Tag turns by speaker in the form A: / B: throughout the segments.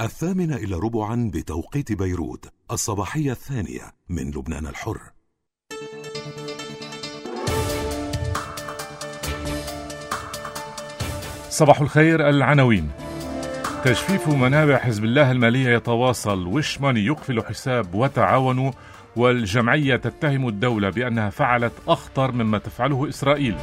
A: 8:45 بتوقيت بيروت، الصباحية الثانية من لبنان الحر.
B: صباح الخير. العناوين: تجفيف منابع حزب الله المالية يتواصل، وش ماني يقفل حساب وتعاونوا، والجمعية تتهم الدولة بأنها فعلت أخطر مما تفعله إسرائيل.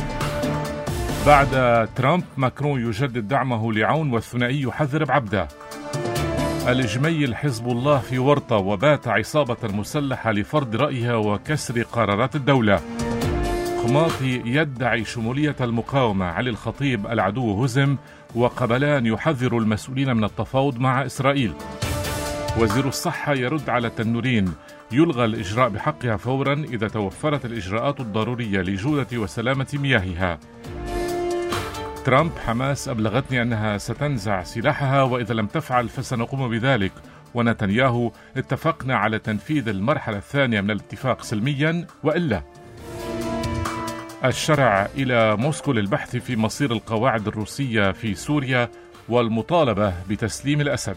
B: بعد ترامب، ماكرون يجدد دعمه لعون والثنائي يحذر بعبده. الجميل حزب الله في ورطة، وبات عصابة مسلحة لفرض رأيها وكسر قرارات الدولة. خماطي يدعي شمولية المقاومة، علي الخطيب العدو هزم، وقبلان يحذر المسؤولين من التفاوض مع إسرائيل. وزير الصحة يرد على تنورين، يلغى الإجراء بحقها فورا إذا توفرت الإجراءات الضرورية لجودة وسلامة مياهها. ترامب، حماس أبلغتني أنها ستنزع سلاحها وإذا لم تفعل فسنقوم بذلك. ونتنياهو، اتفقنا على تنفيذ المرحلة الثانية من الاتفاق سلميا وإلا. الشرع إلى موسكو للبحث في مصير القواعد الروسية في سوريا والمطالبة بتسليم الأسد.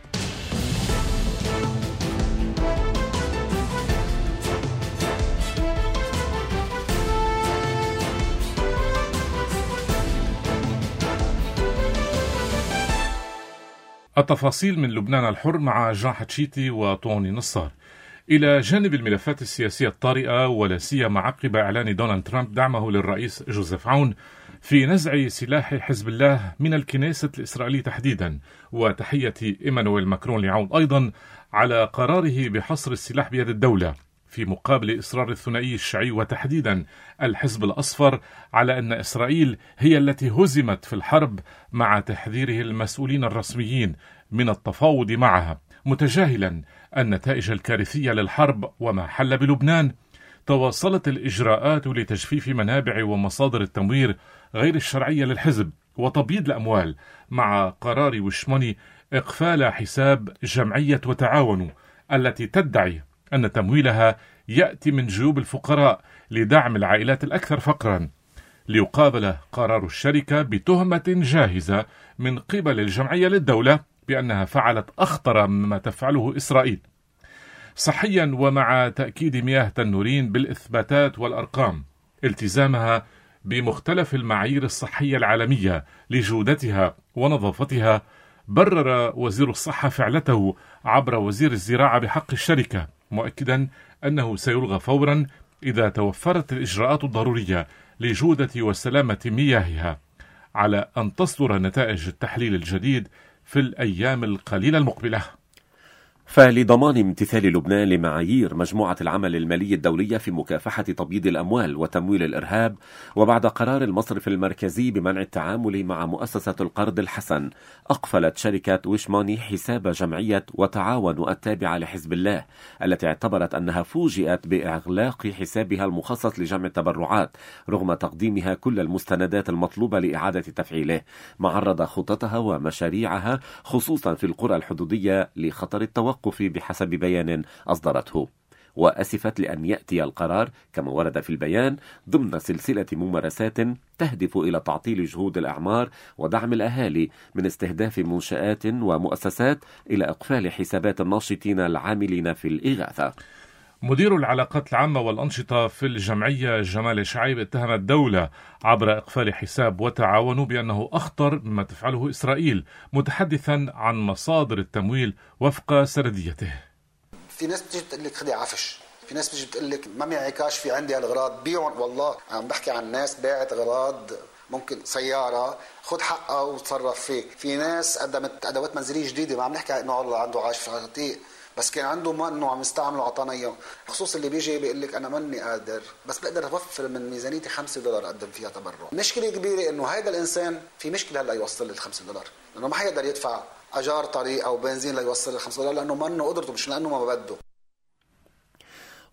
B: التفاصيل من لبنان الحر مع جان حتشيتي وطوني نصار. إلى جانب الملفات السياسية الطارئة، ولا سيما عقب إعلان دونالد ترامب دعمه للرئيس جوزيف عون في نزع سلاح حزب الله من الكنيسة الإسرائيلية تحديدا، وتحية إيمانويل ماكرون لعون أيضا على قراره بحصر السلاح بيد الدولة، في مقابل إصرار الثنائي الشيعي وتحديدا الحزب الأصفر على أن إسرائيل هي التي هزمت في الحرب، مع تحذيره المسؤولين الرسميين من التفاوض معها، متجاهلا النتائج الكارثية للحرب وما حل بلبنان. تواصلت الإجراءات لتجفيف منابع ومصادر التمويل غير الشرعية للحزب وتبييض الأموال، مع قرار وشموني إقفال حساب جمعية وتعاونوا التي تدعي أن تمويلها يأتي من جيوب الفقراء لدعم العائلات الأكثر فقرا، ليقابل قرار الشركة بتهمة جاهزة من قبل الجمعية للدولة بأنها فعلت أخطر مما تفعله إسرائيل. صحيا، ومع تأكيد مياه تنورين بالإثباتات والأرقام التزامها بمختلف المعايير الصحية العالمية لجودتها ونظافتها، برر وزير الصحة فعلته عبر وزير الزراعة بحق الشركة، مؤكدا أنه سيلغى فورا إذا توفرت الإجراءات الضرورية لجودة وسلامة مياهها، على أن تصدر نتائج التحليل الجديد في الأيام القليلة المقبلة.
C: فلضمان امتثال لبنان لمعايير مجموعة العمل المالي الدولية في مكافحة تبييض الأموال وتمويل الإرهاب، وبعد قرار المصرف المركزي بمنع التعامل مع مؤسسة القرض الحسن، أقفلت شركة وشماني حساب جمعية وتعاون التابعة لحزب الله، التي اعتبرت أنها فوجئت بإغلاق حسابها المخصص لجمع التبرعات رغم تقديمها كل المستندات المطلوبة لإعادة تفعيله، معرض خططها ومشاريعها خصوصا في القرى الحدودية لخطر التوقف بحسب بيان أصدرته. وأسفت لأن يأتي القرار كما ورد في البيان ضمن سلسلة ممارسات تهدف إلى تعطيل جهود الأعمار ودعم الأهالي من استهداف منشآت ومؤسسات إلى إقفال حسابات الناشطين العاملين في الإغاثة.
B: مدير العلاقات العامة والأنشطة في الجمعية جمال شعيب اتهم الدولة عبر إقفال حساب وتعاونوا بأنه أخطر مما تفعله إسرائيل، متحدثا عن مصادر التمويل وفق سرديته.
D: في ناس بتيجي بتقول لك خدي عفش، في ناس بتيجي بتقول لك ما معي كاش، في عندي هالغراض بيعوا. والله عم بحكي عن ناس باعت غراض، ممكن سيارة، خد حقها وتصرف فيه. في ناس قدمت أدوات منزلية جديدة، ما عم نحكي إنه الله عنده عايش في عتيق، بس كان عنده ما انه عم يستعمله عطانا اياه. خصوص اللي بيجي بيقول لك انا ماني قادر، بس بقدر اوفر من ميزانيتي $5 اقدم فيها تبرع. مشكله كبيره انه هذا الانسان في مشكله هلا يوصل لل $5، لانه ما حيقدر يدفع اجار طريق او بنزين ليوصل لل $5 لانه ما انه قدرته، مش لانه ما بده.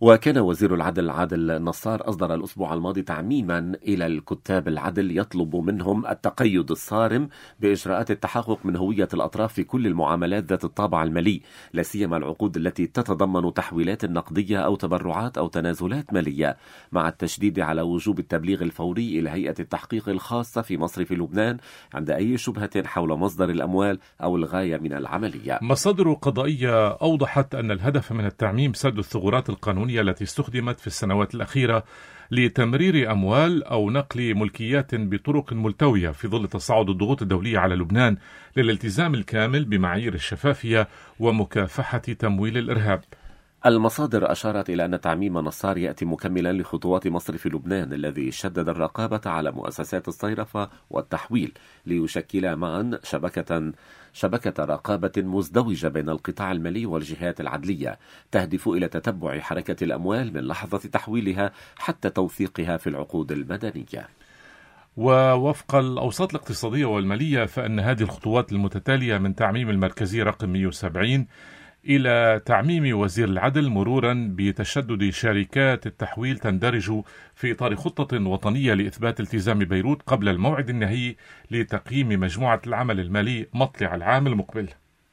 C: وكان وزير العدل عادل نصار أصدر الأسبوع الماضي تعميما إلى الكتاب العدل يطلب منهم التقيد الصارم بإجراءات التحقق من هوية الأطراف في كل المعاملات ذات الطابع المالي، لا سيما العقود التي تتضمن تحويلات نقدية أو تبرعات أو تنازلات مالية، مع التشديد على وجوب التبليغ الفوري إلى هيئة التحقيق الخاصة في مصرف لبنان عند أي شبهة حول مصدر الأموال أو الغاية من العملية.
B: مصادر قضائية أوضحت أن الهدف من التعميم سد الثغرات القانونية التي استخدمت في السنوات الأخيرة لتمرير أموال أو نقل ملكيات بطرق ملتوية في ظل تصاعد الضغوط الدولية على لبنان للالتزام الكامل بمعايير الشفافية ومكافحة تمويل الإرهاب.
C: المصادر أشارت إلى أن تعميم نصار يأتي مكملا لخطوات مصرف لبنان الذي شدد الرقابة على مؤسسات الصيرفة والتحويل ليشكل معا شبكة رقابة مزدوجة بين القطاع المالي والجهات العدلية تهدف إلى تتبع حركة الأموال من لحظة تحويلها حتى توثيقها في العقود المدنية.
B: ووفق الأوساط الاقتصادية والمالية فإن هذه الخطوات المتتالية من تعميم المركزية رقم 170 إلى تعميم وزير العدل مرورا بتشدد شركات التحويل تندرج في إطار خطة وطنية لإثبات التزام بيروت قبل الموعد النهائي لتقييم مجموعة العمل المالي مطلع العام المقبل.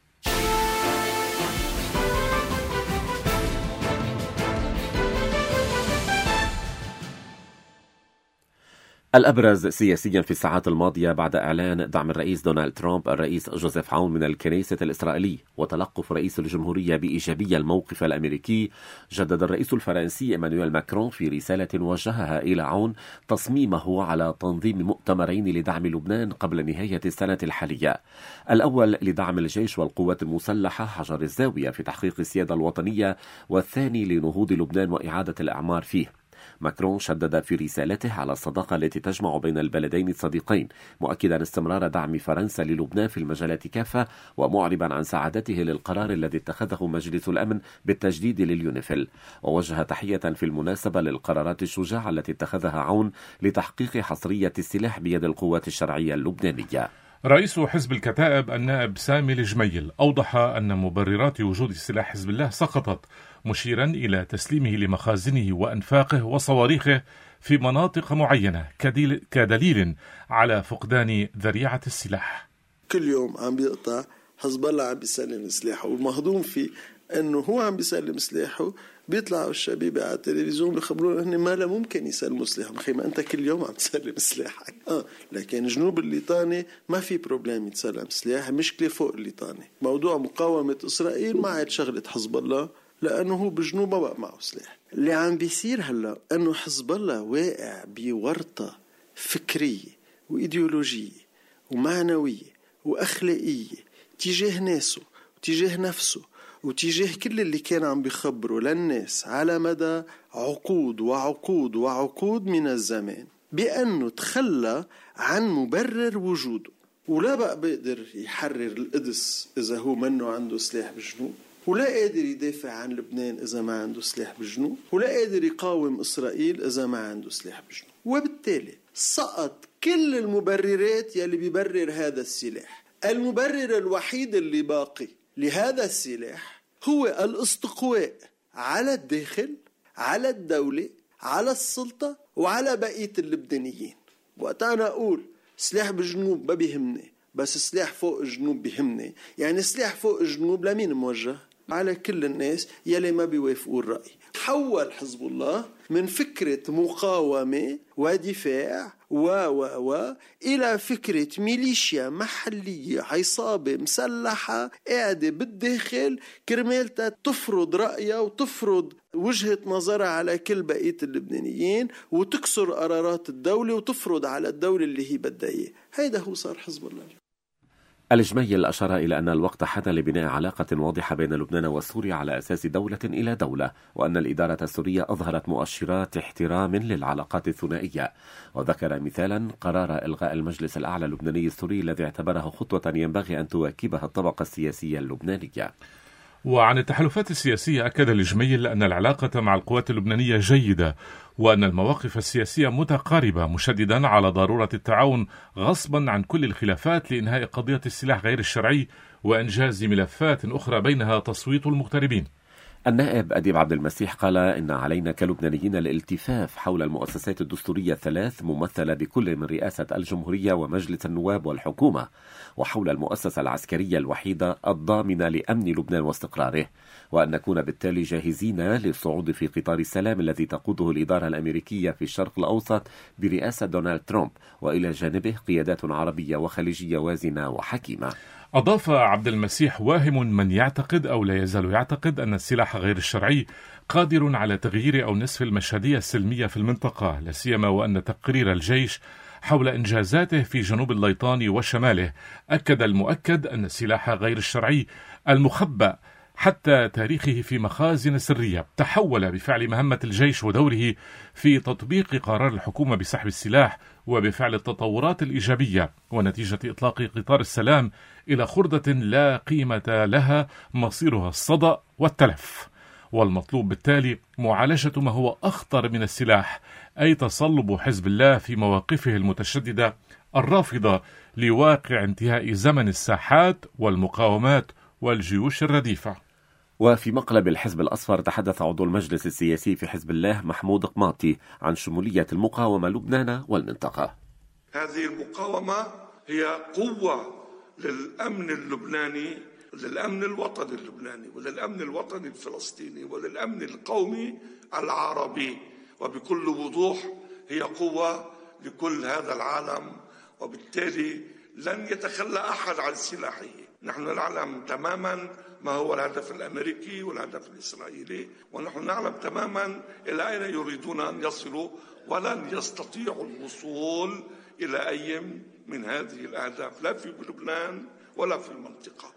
C: الأبرز سياسيا في الساعات الماضية بعد إعلان دعم الرئيس دونالد ترامب الرئيس جوزيف عون من الكنيسة الإسرائيلي وتلقف رئيس الجمهورية بإيجابية الموقف الأمريكي، جدد الرئيس الفرنسي إيمانويل ماكرون في رسالة وجهها إلى عون تصميمه على تنظيم مؤتمرين لدعم لبنان قبل نهاية السنة الحالية، الأول لدعم الجيش والقوات المسلحة حجر الزاوية في تحقيق السيادة الوطنية، والثاني لنهوض لبنان وإعادة الإعمار فيه. ماكرون شدد في رسالته على الصداقة التي تجمع بين البلدين الصديقين، مؤكدا استمرار دعم فرنسا للبنان في المجالات كافة، ومعربا عن سعادته للقرار الذي اتخذه مجلس الأمن بالتجديد لليونيفيل. ووجه تحية في المناسبة للقرارات الشجاعة التي اتخذها عون لتحقيق حصرية السلاح بيد القوات الشرعية اللبنانية.
B: رئيس حزب الكتائب النائب سامي الجميل أوضح أن مبررات وجود سلاح حزب الله سقطت، مشيرا إلى تسليمه لمخازنه وأنفاقه وصواريخه في مناطق معينة كدليل على فقدان ذريعة السلاح.
E: كل يوم عم بيقطع حزب الله عم بيسلم سلاحه، والمهضوم فيه أنه هو عم بيسلم سلاحه بيطلعوا الشباب على التلفزيون بيخبرونا إن ما لا ممكن يسلموا سلاحهم. أخي ما أنت كل يوم عم تسلم سلاحك. لكن جنوب الليطاني ما في بروبلام يتسلم سلاح، مشكلة فوق الليطاني. موضوع مقاومة إسرائيل ما عاد شغلة حزب الله، لأنه هو بجنوب ما بقى معه سلاح. اللي عم بيصير هلا أنه حزب الله واقع بورطة فكرية وإيديولوجية ومعنوية وأخلاقية تجاه ناسه وتجاه نفسه وتجاه كل اللي كان عم بيخبره للناس على مدى عقود وعقود وعقود من الزمان، بأنه تخلى عن مبرر وجوده، ولا بقى بيقدر يحرر القدس إذا هو منه عنده سلاح بالجنوب، ولا قادر يدافع عن لبنان إذا ما عنده سلاح بالجنوب، ولا قادر يقاوم إسرائيل إذا ما عنده سلاح بالجنوب. وبالتالي سقط كل المبررات يلي بيبرر هذا السلاح. المبرر الوحيد اللي باقي لهذا السلاح هو الاستقواء على الداخل، على الدولة، على السلطة، وعلى بقية اللبنانيين. وقت أنا أقول سلاح بالجنوب ما بيهمني، بس سلاح فوق الجنوب بيهمني، يعني سلاح فوق الجنوب لمين موجه؟ على كل الناس يلي ما بيوافقوا الرأي. حول حزب الله من فكرة مقاومة ودفاع إلى فكرة ميليشيا محلية عصابة مسلحة قاعدة بالداخل كرمالتا تفرض رأيها وتفرض وجهة نظرها على كل بقية اللبنانيين وتكسر قرارات الدولة وتفرض على الدولة اللي هي بدها إياه. هيدا هو صار حزب الله.
C: الجميل أشار إلى أن الوقت حان لبناء علاقة واضحة بين لبنان وسوريا على أساس دولة إلى دولة، وأن الإدارة السورية أظهرت مؤشرات احترام للعلاقات الثنائية، وذكر مثالا قرار إلغاء المجلس الأعلى اللبناني السوري الذي اعتبره خطوة ينبغي أن تواكبها الطبقة السياسية اللبنانية.
B: وعن التحالفات السياسية أكد الجميل أن العلاقة مع القوات اللبنانية جيدة، وأن المواقف السياسية متقاربة، مشددا على ضرورة التعاون غصبا عن كل الخلافات لإنهاء قضية السلاح غير الشرعي وإنجاز ملفات أخرى بينها تصويت المغتربين.
C: النائب أديب عبد المسيح قال إن علينا كلبنانيين الالتفاف حول المؤسسات الدستورية الثلاث ممثلة بكل من رئاسة الجمهورية ومجلس النواب والحكومة، وحول المؤسسة العسكرية الوحيدة الضامنة لأمن لبنان واستقراره، وأن نكون بالتالي جاهزين للصعود في قطار السلام الذي تقوده الإدارة الأمريكية في الشرق الأوسط برئاسة دونالد ترامب، وإلى جانبه قيادات عربية وخليجية وازنة وحكيمة.
B: أضاف عبد المسيح: واهم من يعتقد أو لا يزال يعتقد أن السلاح غير الشرعي قادر على تغيير أو نسف المشهدية السلمية في المنطقة، لا سيما وأن تقرير الجيش حول إنجازاته في جنوب الليطاني وشماله أكد المؤكد أن السلاح غير الشرعي المخبأ حتى تاريخه في مخازن سرية تحول بفعل مهمة الجيش ودوره في تطبيق قرار الحكومة بسحب السلاح وبفعل التطورات الإيجابية ونتيجة إطلاق قطار السلام إلى خردة لا قيمة لها مصيرها الصدأ والتلف. والمطلوب بالتالي معالجة ما هو أخطر من السلاح، أي تصلب حزب الله في مواقفه المتشددة الرافضة لواقع انتهاء زمن الساحات والمقاومات والجيوش الرديفة.
C: وفي مقلب الحزب الأصفر تحدث عضو المجلس السياسي في حزب الله محمود قماطي عن شمولية المقاومة لبنان والمنطقة.
F: هذه المقاومة هي قوة للأمن اللبناني، للأمن الوطني اللبناني، وللأمن الوطني الفلسطيني، وللأمن القومي العربي، وبكل وضوح هي قوة لكل هذا العالم، وبالتالي لن يتخلى أحد عن سلاحه. نحن نعلم تماما ما هو الهدف الأمريكي والهدف الإسرائيلي، ونحن نعلم تماما إلى أين يريدون أن يصلوا، ولن يستطيعوا الوصول إلى أي من هذه الأهداف لا في لبنان ولا في المنطقة.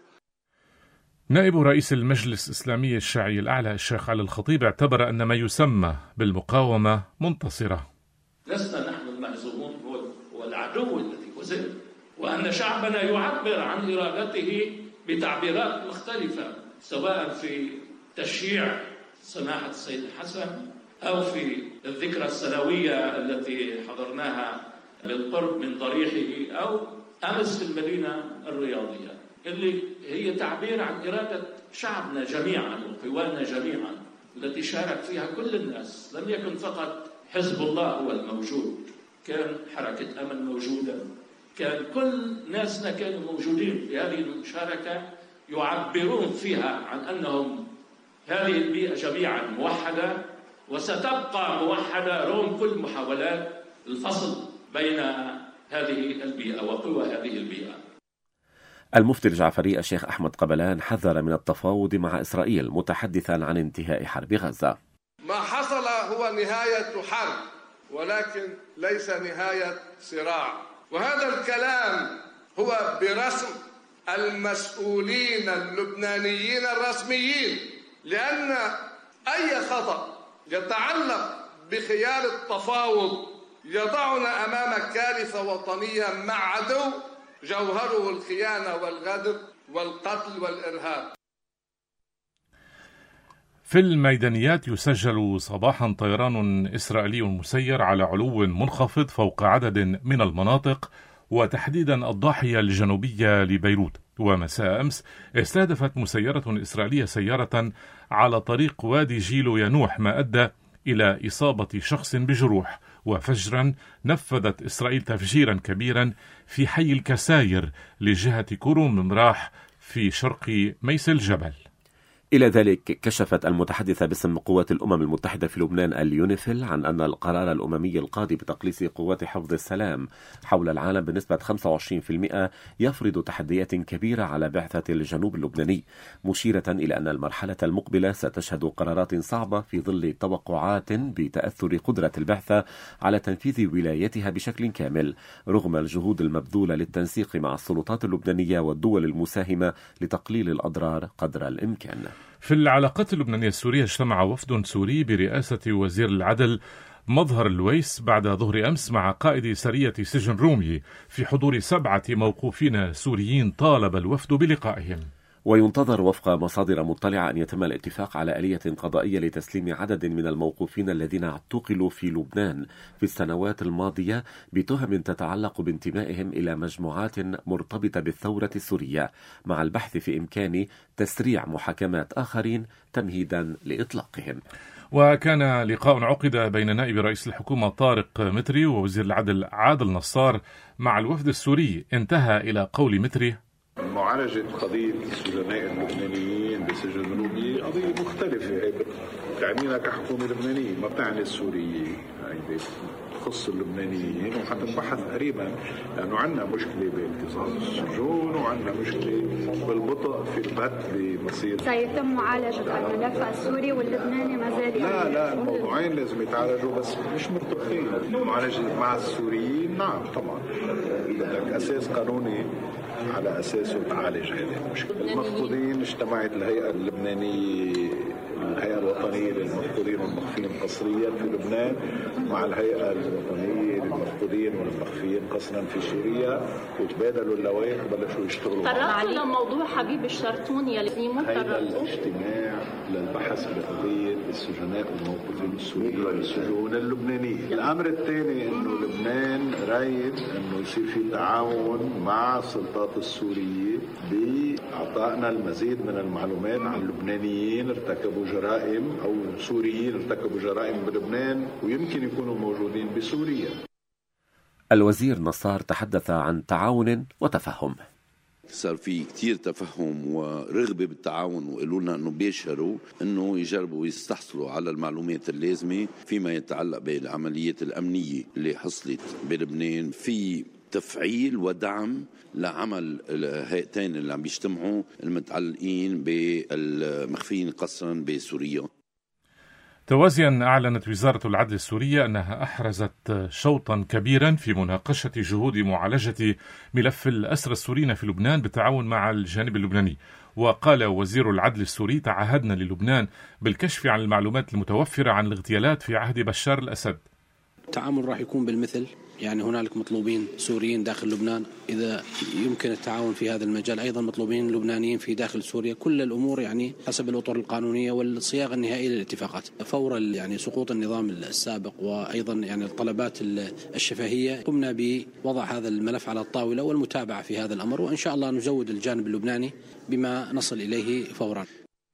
B: نائب رئيس المجلس الإسلامي الشيعي الأعلى الشيخ علي الخطيب اعتبر أن ما يسمى بالمقاومة منتصرة.
G: لسنا نحن المهزومون، هو العدو الذي هزم، وأن شعبنا يعبر عن إرادته بتعبيرات مختلفة، سواء في تشييع سماحة السيد الحسن أو في الذكرى السنوية التي حضرناها بالقرب من ضريحه، أو أمس في المدينة الرياضية، اللي هي تعبير عن إرادة شعبنا جميعا وقوانا جميعا التي شارك فيها كل الناس. لم يكن فقط حزب الله هو الموجود، كان حركة أمل موجودة، كان كل ناسنا كانوا موجودين في هذه المشاركة يعبرون فيها عن أنهم هذه البيئة جميعا موحدة وستبقى موحدة رغم كل محاولات الفصل بين هذه البيئة وقوى هذه البيئة.
C: المفتي الجعفري الشيخ أحمد قبلان حذر من التفاوض مع إسرائيل متحدثا عن انتهاء حرب غزة.
H: ما حصل هو نهاية حرب، ولكن ليس نهاية صراع، وهذا الكلام هو برسم المسؤولين اللبنانيين الرسميين، لأن أي خطأ يتعلق بخيار التفاوض يضعنا أمام كارثة وطنية مع عدو جوهره الخيانة والغدر والقتل والإرهاب.
B: في الميدانيات يسجل صباحا طيران إسرائيلي مسير على علو منخفض فوق عدد من المناطق، وتحديدا الضاحية الجنوبية لبيروت. ومساء أمس استهدفت مسيرة إسرائيلية سيارة على طريق وادي جيلو ينوح، ما أدى إلى إصابة شخص بجروح. وفجرا نفذت إسرائيل تفجيرا كبيرا في حي الكساير لجهة كروم مراح في شرق ميس الجبل.
C: إلى ذلك كشفت المتحدثة باسم قوات الأمم المتحدة في لبنان اليونيفيل عن أن القرار الأممي القاضي بتقليص قوات حفظ السلام حول العالم بنسبة 25% يفرض تحديات كبيرة على بعثة الجنوب اللبناني، مشيرة إلى أن المرحلة المقبلة ستشهد قرارات صعبة في ظل توقعات بتأثر قدرة البعثة على تنفيذ ولايتها بشكل كامل، رغم الجهود المبذولة للتنسيق مع السلطات اللبنانية والدول المساهمة لتقليل الأضرار قدر الإمكان.
B: في العلاقات اللبنانية السورية اجتمع وفد سوري برئاسة وزير العدل مظهر الويس بعد ظهر أمس مع قائد سرية سجن رومي في حضور 7 موقوفين سوريين طالب الوفد بلقائهم.
C: وينتظر وفق مصادر مطلعة أن يتم الاتفاق على آلية قضائية لتسليم عدد من الموقوفين الذين اعتقلوا في لبنان في السنوات الماضية بتهم تتعلق بانتمائهم إلى مجموعات مرتبطة بالثورة السورية، مع البحث في إمكان تسريع محاكمات آخرين تمهيدا لإطلاقهم.
B: وكان لقاء عقد بين نائب رئيس الحكومة طارق متري ووزير العدل عادل نصار مع الوفد السوري انتهى إلى قول متري:
I: معالجة قضية السجناء اللبنانيين بسجن رومي قضية مختلفة تعنينا كحكومة لبنانية، ما بتعني السوريين، تخص اللبنانيين وحتنبحث قريبا، لأنه عندنا مشكلة باكتظاظ السجون وعندنا مشكلة بالبطء في البت بمصير.
J: سيتم معالجة الملف السوري واللبناني ما زال؟
I: لا الموضوعين لازم يتعالجوا بس مش مرتبطين. معالجة مع السوريين نعم طبعا بدك أساس قانوني على أساسه تعالج هذه المشكلة. المفقودين اجتمعت الهيئة اللبنانية الهيئة الوطنية للمفقودين والمخفيين قسريا في لبنان مع الهيئة الوطنية للمفقودين والمخفيين قسرا في سوريا، وتبادلوا اللوائح وبلشوا يشتغلوا.
J: طرقتوا لموضوع حبيب الشرطوني يلي
I: هذا الاجتماع للبحث بقضية السجناء والموقوفين السوريين والسجون اللبنانية. الأمر الثاني إنه لبنان رايد إنه يصير في تعاون مع السلطات السورية بإعطائنا المزيد من المعلومات عن اللبنانيين ارتكبوا جرائم أو سوريين ارتكبوا جرائم بلبنان ويمكن يكونوا موجودين بسوريا.
C: الوزير نصار تحدث عن تعاون وتفهم.
K: صار في كتير تفهم ورغبة بالتعاون، وقالوا لنا أنه بيشهروا أنه يجربوا يستحصلوا على المعلومات اللازمة فيما يتعلق بالعمليات الأمنية اللي حصلت بلبنان، في تفعيل ودعم لعمل الهيئتين اللي عم بيجتمعوا المتعلقين بالمخفيين قسرا بسوريا.
B: توازيا أعلنت وزارة العدل السورية أنها أحرزت شوطا كبيرا في مناقشة جهود معالجة ملف الأسرى السوريين في لبنان بالتعاون مع الجانب اللبناني. وقال وزير العدل السوري: تعهدنا للبنان بالكشف عن المعلومات المتوفرة عن الاغتيالات في عهد بشار الأسد.
L: التعامل راح يكون بالمثل، يعني هنالك مطلوبين سوريين داخل لبنان إذا يمكن التعاون في هذا المجال، أيضا مطلوبين لبنانيين في داخل سوريا، كل الأمور يعني حسب الأطر القانونية والصياغة النهائية للاتفاقات. فور يعني سقوط النظام السابق وأيضا يعني الطلبات الشفهية قمنا بوضع هذا الملف على الطاولة والمتابعة في هذا الأمر، وإن شاء الله نزود الجانب اللبناني بما نصل إليه فورا.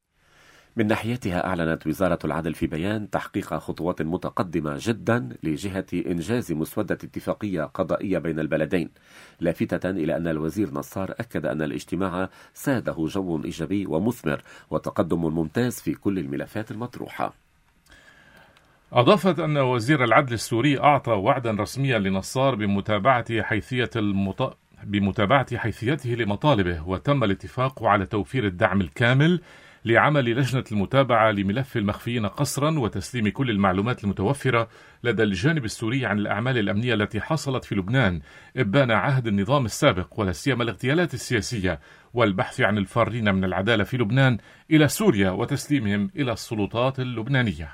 C: من ناحيتها أعلنت وزارة العدل في بيان تحقيق خطوات متقدمة جدا لجهة إنجاز مسودة اتفاقية قضائية بين البلدين، لافتة إلى أن الوزير نصار أكد أن الاجتماع ساده جو إيجابي ومثمر وتقدم ممتاز في كل الملفات المطروحة.
B: أضافت أن وزير العدل السوري أعطى وعدا رسميا لنصار بمتابعة حيثيته لمطالبه، وتم الاتفاق على توفير الدعم الكامل لعمل لجنة المتابعة لملف المخفيين قسرا وتسليم كل المعلومات المتوفرة لدى الجانب السوري عن الأعمال الأمنية التي حصلت في لبنان إبان عهد النظام السابق، ولا سيما الاغتيالات السياسية، والبحث عن الفارين من العدالة في لبنان إلى سوريا وتسليمهم إلى السلطات اللبنانية.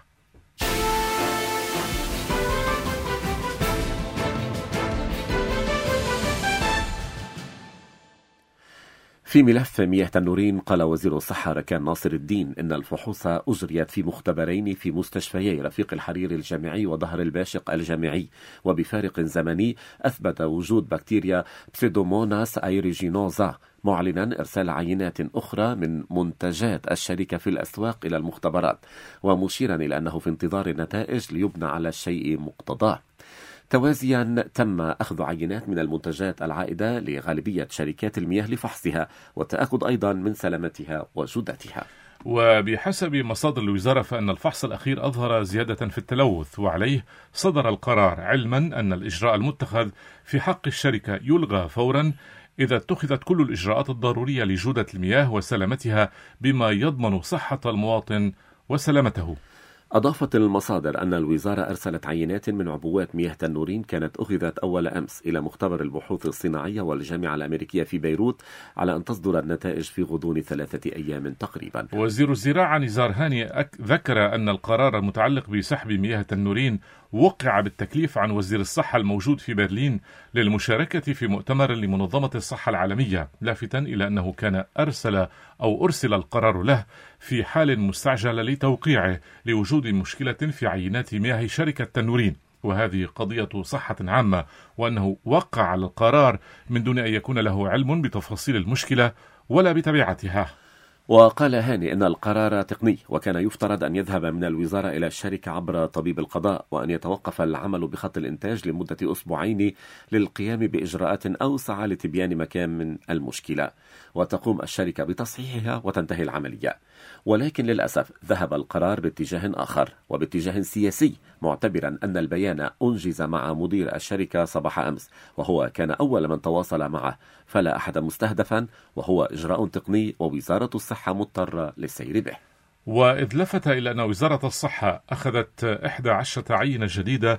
C: في ملف مياه تنورين، قال وزير الصحة ركان ناصر الدين إن الفحوص أجريت في مختبرين في مستشفيي رفيق الحرير الجامعي وظهر الباشق الجامعي، وبفارق زمني أثبت وجود بكتيريا بسيدوموناس أيريجينوزا، معلنا إرسال عينات أخرى من منتجات الشركة في الأسواق إلى المختبرات، ومشيرا إلى أنه في انتظار النتائج ليبنى على الشيء مقتضاه. توازيا تم أخذ عينات من المنتجات العائدة لغالبية شركات المياه لفحصها والتأكد أيضا من سلامتها وجودتها.
B: وبحسب مصادر الوزارة فإن الفحص الأخير أظهر زيادة في التلوث، وعليه صدر القرار، علما أن الإجراء المتخذ في حق الشركة يلغى فورا إذا اتخذت كل الإجراءات الضرورية لجودة المياه وسلامتها بما يضمن صحة المواطن وسلامته.
C: أضافت المصادر أن الوزارة أرسلت عينات من عبوات مياه تنورين كانت أخذت أول أمس إلى مختبر البحوث الصناعية والجامعة الأمريكية في بيروت، على أن تصدر النتائج في غضون 3 أيام تقريبا.
B: وزير الزراعة نزار هاني ذكر أن القرار المتعلق بسحب مياه تنورين وقع بالتكليف عن وزير الصحة الموجود في برلين للمشاركة في مؤتمر لمنظمة الصحة العالمية، لافتا إلى أنه كان أرسل أو أرسل القرار له في حال مستعجلة لتوقيعه لوجود مشكلة في عينات مياه شركة تنورين، وهذه قضية صحة عامة، وأنه وقع على القرار من دون أن يكون له علم بتفاصيل المشكلة ولا بتبعاتها.
C: وقال هاني إن القرار تقني، وكان يفترض أن يذهب من الوزارة إلى الشركة عبر طبيب القضاء، وأن يتوقف العمل بخط الإنتاج لمدة أسبوعين للقيام بإجراءات أوسع لتبيان مكان من المشكلة، وتقوم الشركة بتصحيحها وتنتهي العملية. ولكن للأسف ذهب القرار باتجاه آخر وباتجاه سياسي، معتبرا أن البيان أنجز مع مدير الشركة صباح أمس، وهو كان أول من تواصل معه، فلا أحد مستهدفا، وهو إجراء تقني ووزارة الصحة مضطرة للسير به.
B: وإذ لفت إلى أن وزارة الصحة أخذت 11 عينة جديدة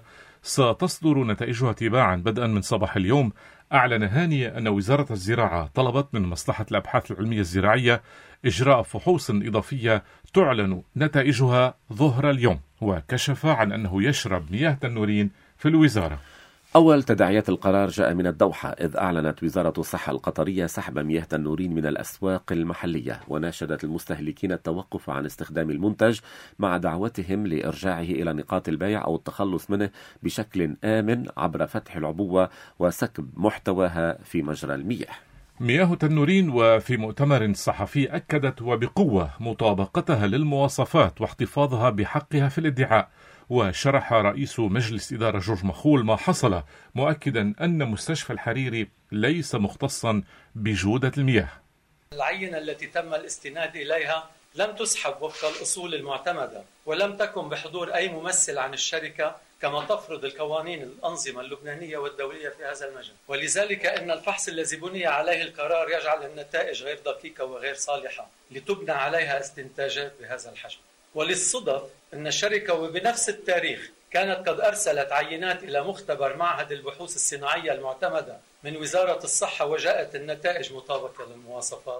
B: ستصدر نتائجها تباعا بدءا من صباح اليوم، أعلن هاني أن وزارة الزراعة طلبت من مصلحة الأبحاث العلمية الزراعية إجراء فحوص إضافية تعلن نتائجها ظهر اليوم، وكشف عن أنه يشرب مياه تنورين في الوزارة.
C: أول تداعيات القرار جاء من الدوحة، إذ أعلنت وزارة الصحة القطرية سحب مياه تنورين من الأسواق المحلية، وناشدت المستهلكين التوقف عن استخدام المنتج مع دعوتهم لإرجاعه إلى نقاط البيع أو التخلص منه بشكل آمن عبر فتح العبوة وسكب محتواها في مجرى المياه.
B: مياه تنورين وفي مؤتمر صحفي أكدت وبقوة مطابقتها للمواصفات واحتفاظها بحقها في الادعاء. وشرح رئيس مجلس إدارة جورج مخول ما حصل، مؤكدا أن مستشفى الحريري ليس مختصا بجودة المياه.
M: العينة التي تم الاستناد إليها لم تسحب وفق الأصول المعتمدة، ولم تكن بحضور أي ممثل عن الشركة كما تفرض القوانين الأنظمة اللبنانية والدولية في هذا المجال، ولذلك إن الفحص الذي بني عليه القرار يجعل النتائج غير دقيقة وغير صالحة لتبنى عليها استنتاجات بهذا الحجم. وللصدف أن الشركة وبنفس التاريخ كانت قد أرسلت عينات إلى مختبر معهد البحوث الصناعية المعتمدة من وزارة الصحة، وجاءت النتائج مطابقة للمواصفات.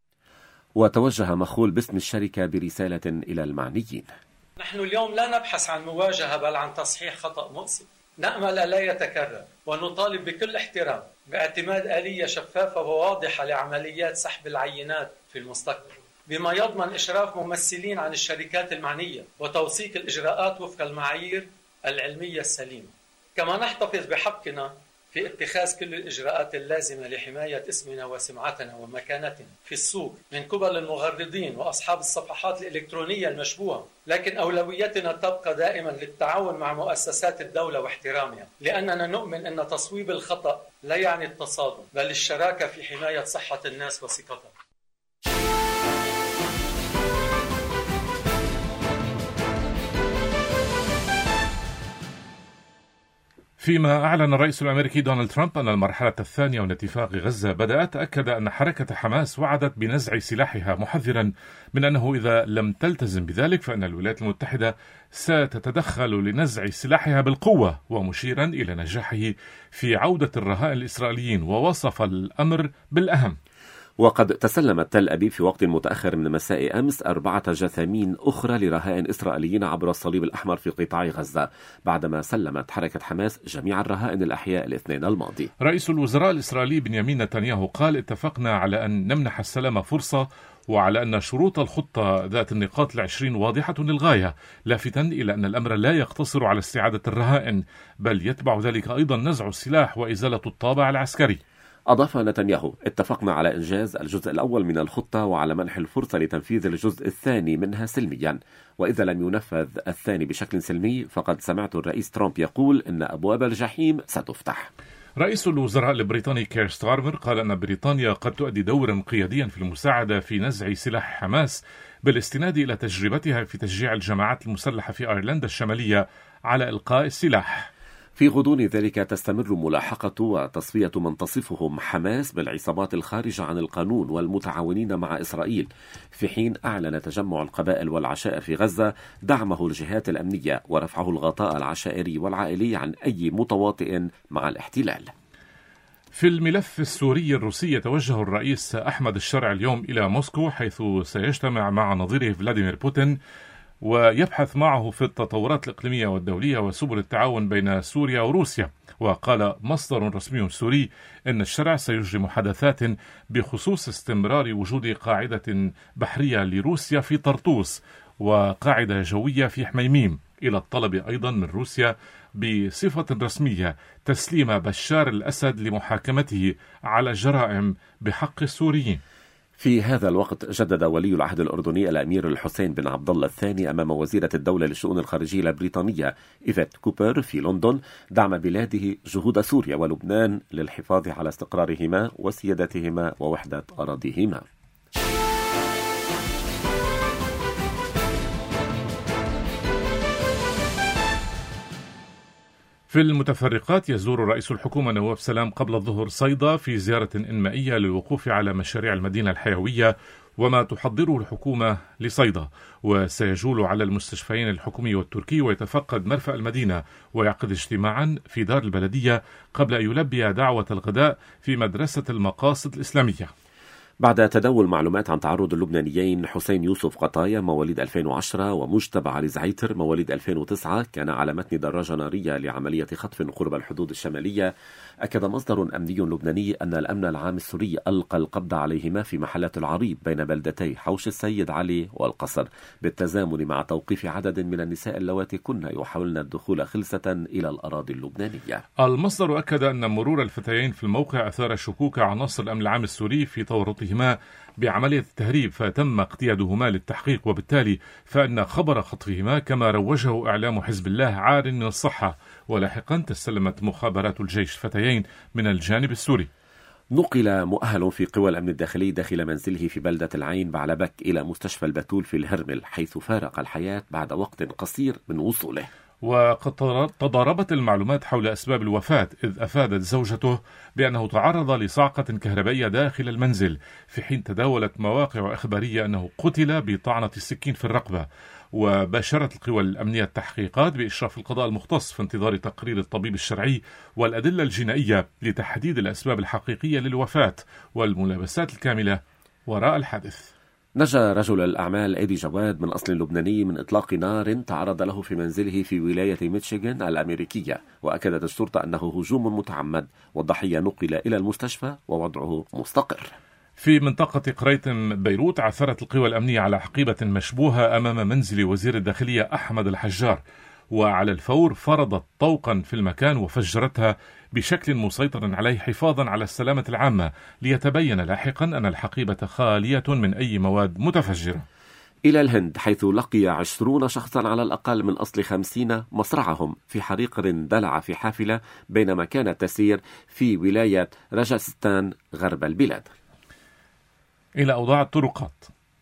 C: وتوجه مخول باسم الشركة برسالة إلى المعنيين.
M: نحن اليوم لا نبحث عن مواجهة بل عن تصحيح خطأ مؤسف نأمل لا يتكرر، ونطالب بكل احترام باعتماد آلية شفافة وواضحة لعمليات سحب العينات في المستقبل، بما يضمن إشراف ممثلين عن الشركات المعنية وتوثيق الإجراءات وفق المعايير العلمية السليمة. كما نحتفظ بحقنا في اتخاذ كل الإجراءات اللازمة لحماية اسمنا وسمعتنا ومكانتنا في السوق من قبل المغردين وأصحاب الصفحات الإلكترونية المشبوهة، لكن أولويتنا تبقى دائما للتعاون مع مؤسسات الدولة واحترامها، لأننا نؤمن أن تصويب الخطأ لا يعني التصادم، بل الشراكة في حماية صحة الناس وثقتهم.
B: فيما أعلن الرئيس الأمريكي دونالد ترامب أن المرحلة الثانية من اتفاق غزة بدأت، أكد أن حركة حماس وعدت بنزع سلاحها، محذرا من أنه إذا لم تلتزم بذلك فإن الولايات المتحدة ستتدخل لنزع سلاحها بالقوة، ومشيرا إلى نجاحه في عودة الرهائن الإسرائيليين، ووصف الأمر بالأهم.
C: وقد تسلمت تل أبيب في وقت متأخر من مساء أمس 4 جثامين أخرى لرهائن إسرائيليين عبر الصليب الأحمر في قطاع غزة، بعدما سلمت حركة حماس جميع الرهائن الأحياء الاثنين الماضي.
B: رئيس الوزراء الإسرائيلي بنيامين نتنياهو قال: اتفقنا على أن نمنح السلام فرصة، وعلى أن شروط الخطة ذات النقاط ال20 واضحة للغاية، لافتا إلى أن الأمر لا يقتصر على استعادة الرهائن، بل يتبع ذلك أيضا نزع السلاح وإزالة الطابع العسكري.
C: أضاف نتنياهو: اتفقنا على إنجاز الجزء الأول من الخطة وعلى منح الفرصة لتنفيذ الجزء الثاني منها سلميا، وإذا لم ينفذ الثاني بشكل سلمي فقد سمعت الرئيس ترامب يقول إن أبواب الجحيم ستفتح.
B: رئيس الوزراء البريطاني كير ستارمر قال أن بريطانيا قد تؤدي دورا قياديا في المساعدة في نزع سلاح حماس، بالاستناد إلى تجربتها في تشجيع الجماعات المسلحة في أيرلندا الشمالية على إلقاء السلاح.
C: في غضون ذلك تستمر ملاحقة وتصفية من تصفهم حماس بالعصابات الخارجة عن القانون والمتعاونين مع إسرائيل، في حين أعلن تجمع القبائل والعشائر في غزة دعمه الجهات الأمنية ورفعه الغطاء العشائري والعائلي عن أي متواطئ مع الاحتلال.
B: في الملف السوري الروسي يتوجه الرئيس أحمد الشرع اليوم إلى موسكو، حيث سيجتمع مع نظيره فلاديمير بوتين ويبحث معه في التطورات الإقليمية والدولية وسبل التعاون بين سوريا وروسيا. وقال مصدر رسمي سوري إن الشرع سيجري محادثات بخصوص استمرار وجود قاعدة بحرية لروسيا في طرطوس وقاعدة جوية في حميميم، إلى الطلب أيضا من روسيا بصفة رسمية تسليم بشار الأسد لمحاكمته على جرائم بحق السوريين.
C: في هذا الوقت جدد ولي العهد الأردني الأمير الحسين بن عبد الله الثاني أمام وزيرة الدولة للشؤون الخارجية البريطانية إيفيت كوبر في لندن دعم بلاده جهود سوريا ولبنان للحفاظ على استقرارهما وسيادتهما ووحدة أراضيهما.
B: في المتفرقات، يزور رئيس الحكومة نواف سلام قبل الظهر صيدا في زيارة إنمائية للوقوف على مشاريع المدينة الحيوية وما تحضره الحكومة لصيدا، وسيجول على المستشفيين الحكومي والتركي ويتفقد مرفأ المدينة ويعقد اجتماعا في دار البلدية قبل أن يلبي دعوة الغداء في مدرسة المقاصد الإسلامية.
C: بعد تداول معلومات عن تعرض اللبنانيين حسين يوسف قطايا مواليد 2010 ومجتبى علي زعيتر مواليد 2009 كان على متن دراجة نارية لعملية خطف قرب الحدود الشمالية، أكد مصدر أمني لبناني أن الأمن العام السوري ألقى القبض عليهما في محلات العريب بين بلدتي حوش السيد علي والقصر، بالتزامن مع توقيف عدد من النساء اللواتي كن يحاولن الدخول خلسة إلى الأراضي اللبنانية.
B: المصدر أكد أن مرور الفتيين في الموقع أثار شكوك عناصر الأمن العام السوري في تورطهما بعملية التهريب، فتم اقتيادهما للتحقيق، وبالتالي فإن خبر خطفهما كما روجه إعلام حزب الله عار من الصحة. ولاحقا تسلمت مخابرات الجيش فتيين من الجانب السوري.
C: نقل مؤهل في قوى الأمن الداخلي داخل منزله في بلدة العين بعلبك إلى مستشفى البتول في الهرمل، حيث فارق الحياة بعد وقت قصير من وصوله.
B: وقد تضاربت المعلومات حول أسباب الوفاة، إذ أفادت زوجته بأنه تعرض لصعقة كهربائية داخل المنزل، في حين تداولت مواقع إخبارية أنه قتل بطعنة السكين في الرقبة. وباشرت القوى الأمنية التحقيقات بإشراف القضاء المختص في انتظار تقرير الطبيب الشرعي والأدلة الجنائية لتحديد الأسباب الحقيقية للوفاة والملابسات الكاملة وراء الحادث.
C: نجا رجل الأعمال إيدي جواد من أصل لبناني من إطلاق نار تعرض له في منزله في ولاية ميشيغان الأمريكية، وأكدت الشرطة أنه هجوم متعمد، والضحية نقل إلى المستشفى ووضعه مستقر.
B: في منطقة قريتم بيروت عثرت القوى الأمنية على حقيبة مشبوهة أمام منزل وزير الداخلية أحمد الحجار، وعلى الفور فرضت طوقا في المكان وفجرتها بشكل مسيطر عليه حفاظا على السلامة العامة، ليتبين لاحقا أن الحقيبة خالية من أي مواد متفجرة.
C: إلى الهند، حيث لقي 20 شخصا على الأقل من أصل 50 مصرعهم في حريق اندلع في حافلة بينما كانت تسير في ولاية راجستان غرب البلاد.
B: إلى أوضاع الطرقات.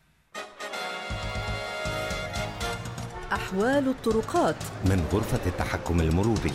N: أحوال الطرقات
O: من غرفة التحكم المروري.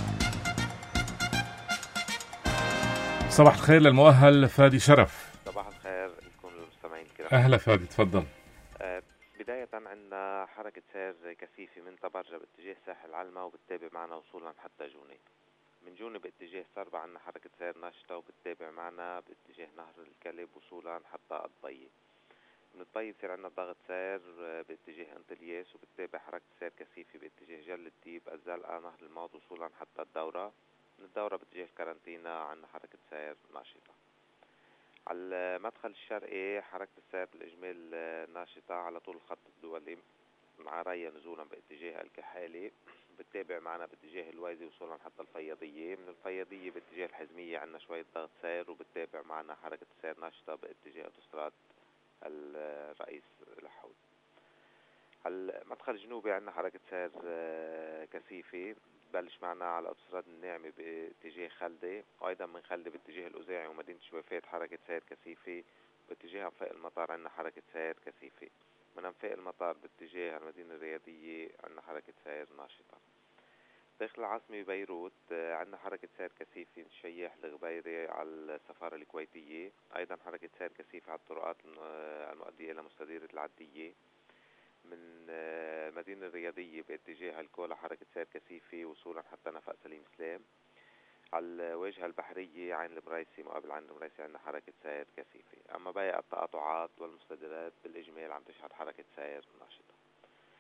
B: صباح الخير للمؤهل فادي شرف.
P: صباح الخير لكم المستمعين الكرام.
B: أهلا فادي، تفضل.
P: بداية عندنا حركة سير كثيفة من طبرجة باتجاه ساحل علمة وبتتابع معنا وصولا حتى جوني. من جوني باتجاه صربة عندنا حركة سير ناشطة وبتتابع معنا باتجاه نهر الكلب وصولا حتى الضي. من الضي بصير عندنا ضغط سير باتجاه انطلياس وبتتابع حركة سير كثيفة باتجاه جل الديب الزلقة نهر الماض وصولا حتى الدورة. من الدورة باتجاه الكارنتينا عندنا حركة سير ناشطة. على المدخل الشرقي حركة السير بالإجمال ناشطة على طول الخط الدولي مع ريا نزولا باتجاه الكحالي، بتتابع معنا باتجاه الويزي وصولا حتى الفياضية. من الفياضية باتجاه الحزمية عندنا شوية ضغط سير وبتتابع معنا حركة السير ناشطة باتجاه أوتوستراد الرئيس الحوت. على المدخل الجنوبي عندنا حركة سير كثيفة بلش معنا على أوتوستراد الناعمة باتجاه خلدة، وأيضا من خلدة باتجاه الأوزاعي ومدينة شويفات حركة سير كثيفة. باتجاه أنفاق المطار عندنا حركة سير كثيفة. من أنفاق المطار باتجاه المدينة الرياضية عندنا حركة سير ناشطة. داخل العاصمة بيروت عندنا حركة سير كثيفة من شياح الغبيري على السفارة الكويتية، أيضا حركة سير كثيفة على الطرقات المؤدية إلى مستديرة العدية. من المدينة الرياضية باتجاه الكولا حركة سير كثيفة وصولا حتى نفق سليم سلام. على الواجهة البحرية عين المريسي مقابل عين المريسي عندنا حركة سير كثيفة. أما باقي التقاطعات والمستديرات بالإجمال عم تشهد حركة سير ناشطة.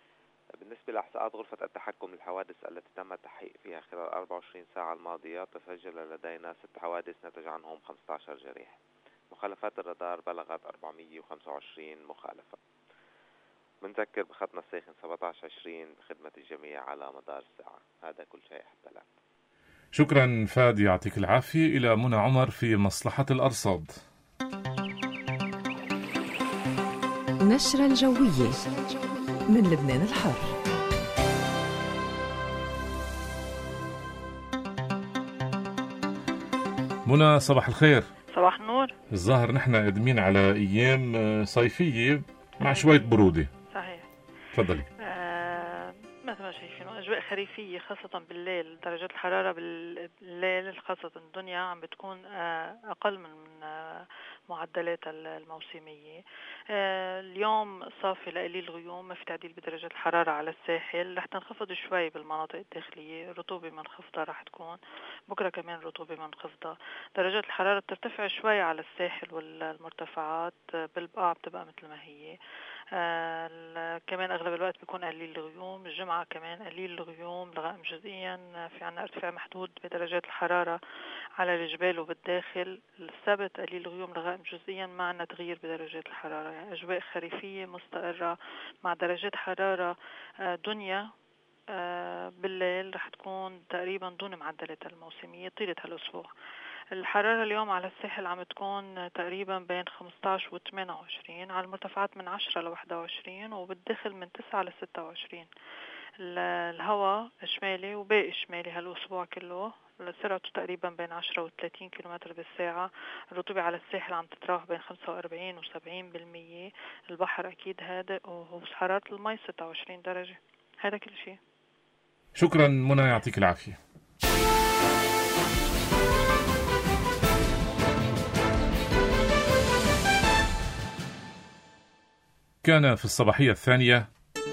P: بالنسبة لإحصاءات غرفة التحكم للحوادث التي تم التحقيق فيها خلال 24 ساعة الماضية، تسجل لدينا 6 حوادث نتج عنهم 15 جريح. مخالفات الرادار بلغت 425 مخالفة. بنذكر بخطنا الساخن 1720 بخدمة الجميع على مدار الساعة. هذا كل شيء حتى الآن.
B: شكرا فادي، يعطيك العافية. إلى منى عمر في مصلحة الأرصاد.
N: نشرة الجوية من لبنان الحر.
B: منى صباح الخير.
Q: صباح النور.
B: الظاهر نحن قادمين على أيام صيفية مع شوية برودة.
Q: صحيح.
B: تفضلي.
Q: مثل ما شايفين أجواء خريفية خاصة بالليل. درجات الحرارة بالليل خاصة الدنيا عم بتكون أقل من معدلات الموسمية. اليوم صافي لقليل غيوم، ما في تعديل بدرجات الحرارة على الساحل. رح تنخفض شوي بالمناطق الداخلية، رطوبة منخفضة رح تكون بكرة، كمان رطوبة منخفضة. درجات الحرارة بترتفع شوي على الساحل والمرتفعات، بالبقاع بتبقى مثل ما هي. كمان أغلب الوقت بيكون قليل الغيوم. الجمعة كمان قليل الغيوم، الغائم جزئيا، في عنا ارتفاع محدود بدرجات الحرارة على الجبال وبالداخل. السبت قليل الغيوم، الغائم جزئيا، ما عنا تغيير بدرجات الحرارة. يعني أجواء خريفية مستقرة مع درجات حرارة دنيا بالليل رح تكون تقريبا دون معدلات الموسمية طيلة هالأسبوع. الحرارة اليوم على الساحل عم تكون تقريبا بين 15 و 28، على المرتفعات من 10 ل 21، وبالداخل من 9 ل 26. الهواء شمالي وباقي شمالي هالأسبوع كله، سرعته تقريبا بين 10 و 30 كيلومتر بالساعة. الرطوبة على الساحل عم تتراوح بين 45 و 70%. البحر أكيد هادئ، وحرارة المي 26 درجة. هذا كل شيء.
B: شكرا منى، يعطيك العافية. كان في الصباحية الثانية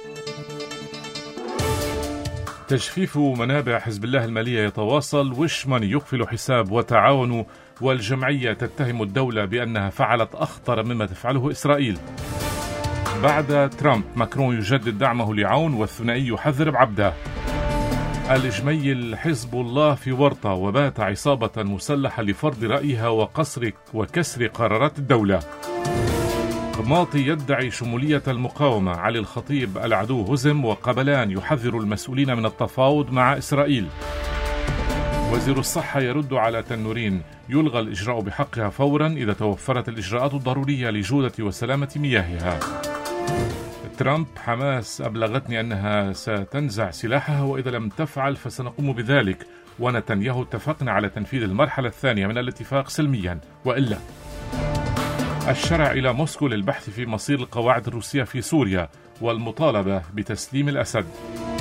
B: تجفيف منابع حزب الله المالية يتواصل، وشمان يقفل حساب وتعاون، والجمعية تتهم الدولة بأنها فعلت أخطر مما تفعله إسرائيل. بعد ترامب، ماكرون يجدد دعمه لعون، والثنائي يحذر بعبده. الجميل حزب الله في ورطة، وبات عصابة مسلحة لفرض رأيها وكسر قرارات الدولة. قماطي يدعي شمولية المقاومة. علي الخطيب العدو هزم، وقبلان يحذر المسؤولين من التفاوض مع إسرائيل. وزير الصحة يرد على تنورين، يلغى الإجراء بحقها فورا إذا توفرت الإجراءات الضرورية لجودة وسلامة مياهها. ترامب، حماس أبلغتني أنها ستنزع سلاحها، وإذا لم تفعل فسنقوم بذلك. ونتنياهو، اتفقنا على تنفيذ المرحلة الثانية من الاتفاق سلميا، وإلا. الشرع إلى موسكو للبحث في مصير القواعد الروسية في سوريا، والمطالبة بتسليم الأسد.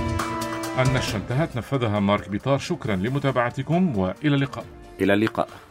B: النشرة انتهت، نفذها مارك بيطار. شكرا لمتابعتكم، وإلى اللقاء.
C: إلى اللقاء.